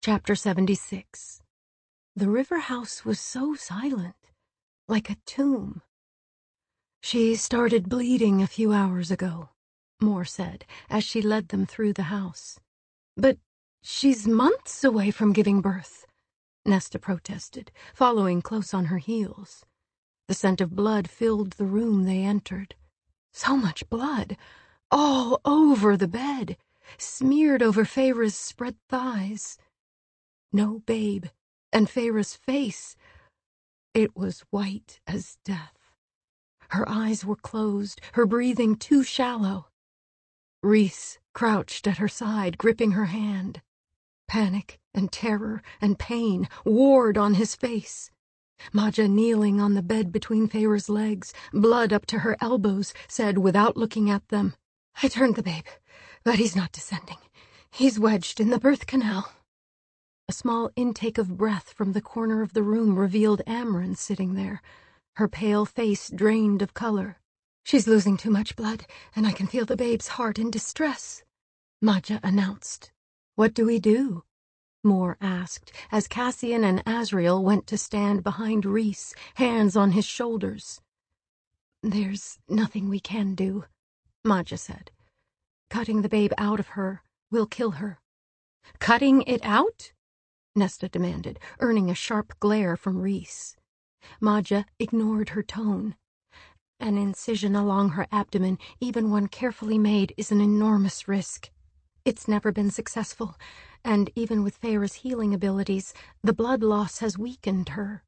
Chapter 76. The river house was so silent, like a tomb. "She started bleeding a few hours ago," Moore said, as she led them through the house. "But she's months away from giving birth," Nesta protested, following close on her heels. The scent of blood filled the room they entered. So much blood, all over the bed, smeared over Feyre's spread thighs. No babe, and Feyre's face, it was white as death. Her eyes were closed, her breathing too shallow. Rhys crouched at her side, gripping her hand. Panic and terror and pain warred on his face. Madja, kneeling on the bed between Feyre's legs, blood up to her elbows, said without looking at them, "I turned the babe, but he's not descending. He's wedged in the birth canal." A small intake of breath from the corner of the room revealed Amren sitting there, her pale face drained of color. "She's losing too much blood, and I can feel the babe's heart in distress," Madja announced. "What do we do?" Moore asked, as Cassian and Azriel went to stand behind Rhys, hands on his shoulders. "There's nothing we can do," Madja said. "Cutting the babe out of her will kill her." "Cutting it out?" Nesta demanded, earning a sharp glare from Rhys. Madja ignored her tone. "An incision along her abdomen, even one carefully made, is an enormous risk. It's never been successful, and even with Feyre's healing abilities, the blood loss has weakened her."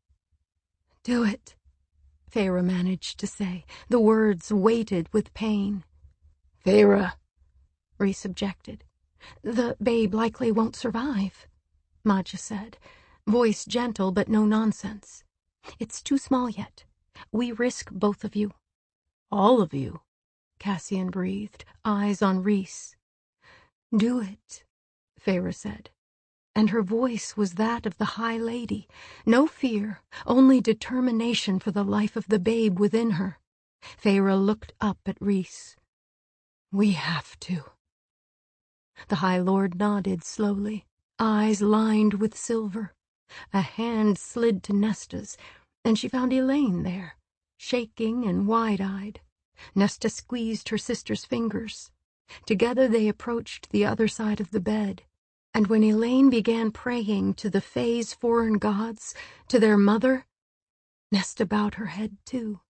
"Do it," Feyre managed to say. The words weighted with pain. "Feyre," Rhys objected. "The babe likely won't survive," Madja said, voice gentle but no nonsense. "It's too small yet. We risk both of you." "All of you," Cassian breathed, eyes on Rhys. "Do it," Feyre said, and her voice was that of the High Lady. No fear, only determination for the life of the babe within her. Feyre looked up at Rhys. "We have to." The High Lord nodded slowly, eyes lined with silver. A hand slid to Nesta's, and she found Elaine there, shaking and wide-eyed. Nesta squeezed her sister's fingers. Together they approached the other side of the bed, and when Elaine began praying to the Fae's foreign gods, to their mother, Nesta bowed her head too.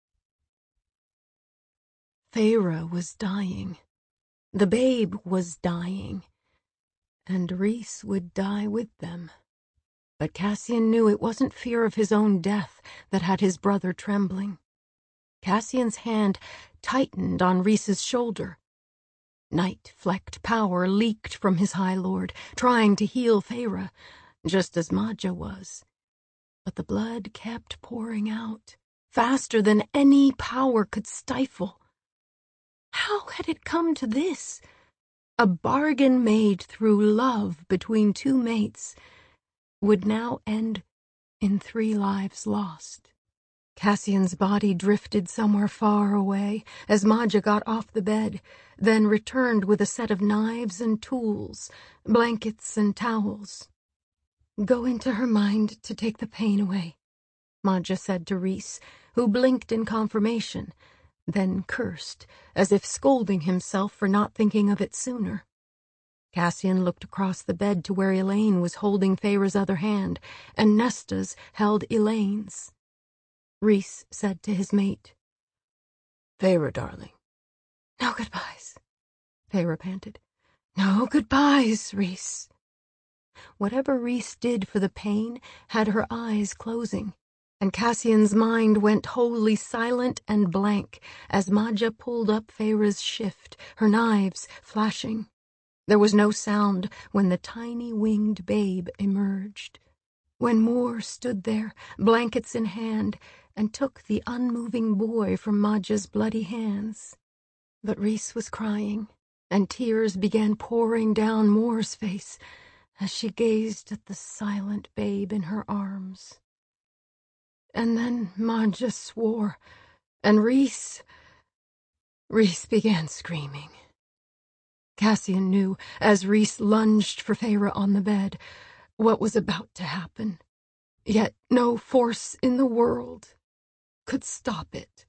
Feyre was dying. The babe was dying. And Rhys would die with them. But Cassian knew it wasn't fear of his own death that had his brother trembling. Cassian's hand tightened on Rhys's shoulder. Night-flecked power leaked from his High Lord, trying to heal Feyre, just as Madja was. But the blood kept pouring out, faster than any power could stifle. How had it come to this? A bargain made through love between two mates would now end in 3 lives lost. Cassian's body drifted somewhere far away as Madja got off the bed, then returned with a set of knives and tools, blankets and towels. "Go into her mind to take the pain away," Madja said to Rhys, who blinked in confirmation, then cursed, as if scolding himself for not thinking of it sooner. Cassian looked across the bed to where Elaine was holding Feyre's other hand, and Nesta's held Elaine's. Rhys said to his mate, "Feyre, darling." "No goodbyes," Feyre panted. "No goodbyes, Rhys." Whatever Rhys did for the pain had her eyes closing, and Cassian's mind went wholly silent and blank as Madja pulled up Feyre's shift, her knives flashing. There was no sound when the tiny winged babe emerged. When Moore stood there, blankets in hand, and took the unmoving boy from Madja's bloody hands. But Rhys was crying, and tears began pouring down Moore's face as she gazed at the silent babe in her arms. And then Madja swore, and Rhys began screaming. Cassian knew, as Rhys lunged for Feyre on the bed, what was about to happen, yet no force in the world could stop it.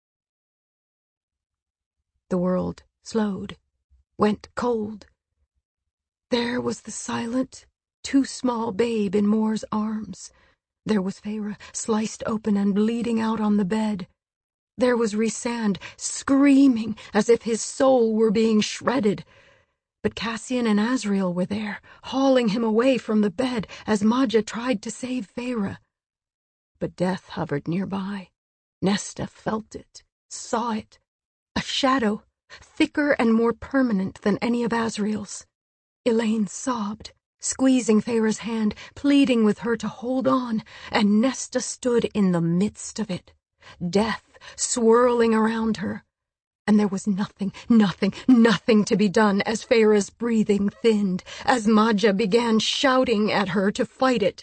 The world slowed, went cold. There was the silent, too small babe in Moore's arms. There was Feyre, sliced open and bleeding out on the bed. There was Rhysand, screaming as if his soul were being shredded. But Cassian and Azriel were there, hauling him away from the bed as Madja tried to save Feyre. But death hovered nearby. Nesta felt it, saw it. A shadow, thicker and more permanent than any of Azriel's. Elaine sobbed, squeezing Feyre's hand, pleading with her to hold on, and Nesta stood in the midst of it, death swirling around her. And there was nothing to be done as Feyre's breathing thinned, as Madja began shouting at her to fight it.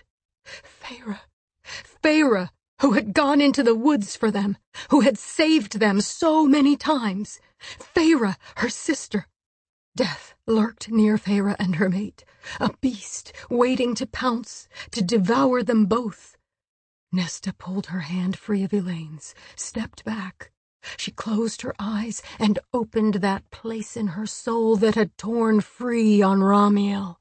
Feyre, who had gone into the woods for them, who had saved them so many times. Feyre, her sister. Death lurked near Feyre and her mate, a beast waiting to pounce, to devour them both. Nesta pulled her hand free of Elaine's, stepped back. She closed her eyes and opened that place in her soul that had torn free on Ramiel.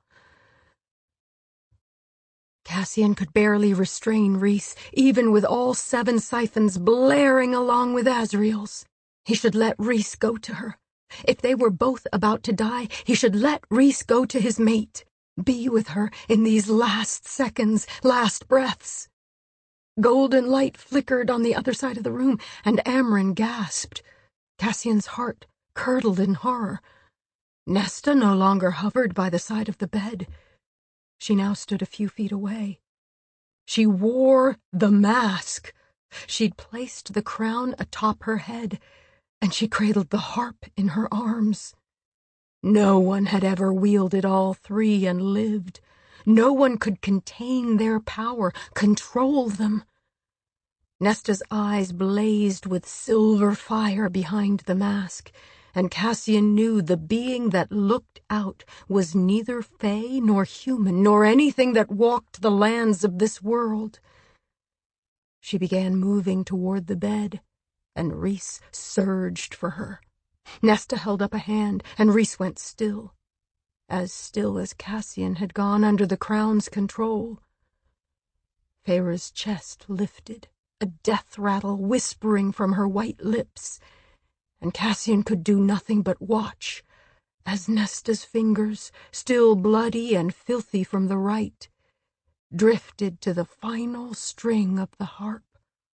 Cassian could barely restrain Rhys, even with all 7 siphons blaring along with Azriel's. He should let Rhys go to her. If they were both about to die, he should let Rhys go to his mate, be with her in these last seconds, last breaths. Golden light flickered on the other side of the room, and Amren gasped. Cassian's heart curdled in horror. Nesta no longer hovered by the side of the bed. She now stood a few feet away. She wore the mask. She'd placed the crown atop her head, and she cradled the harp in her arms. No one had ever wielded all 3 and lived. No one could contain their power, control them. Nesta's eyes blazed with silver fire behind the mask, and Cassian knew the being that looked out was neither fey nor human, nor anything that walked the lands of this world. She began moving toward the bed, and Rhys surged for her. Nesta held up a hand, and Rhys went still as Cassian had gone under the crown's control. Feyre's chest lifted, a death rattle whispering from her white lips, and Cassian could do nothing but watch as Nesta's fingers, still bloody and filthy from the rite, drifted to the final string of the harp,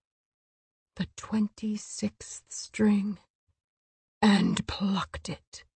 the 26th string, and plucked it.